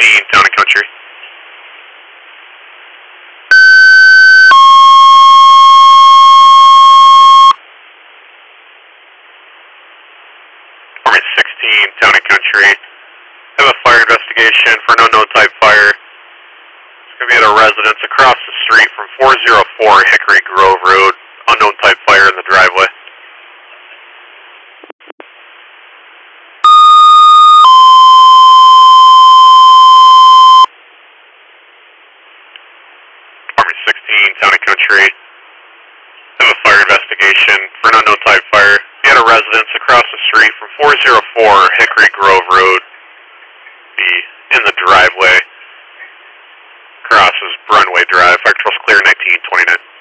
16, Town and Country. Army 16, Town and Country. Have a fire investigation for an unknown type fire. It's going to be at a residence across the street from 404 Hickory Grove Road. Unknown type fire in the driveway. Army 16, Town and Country. Have a fire investigation for an unknown type fire. Be at a residence across the street from 404 Hickory Grove Road. Be in the driveway. Crosses Brunway Drive. Fire control's clear, 1929.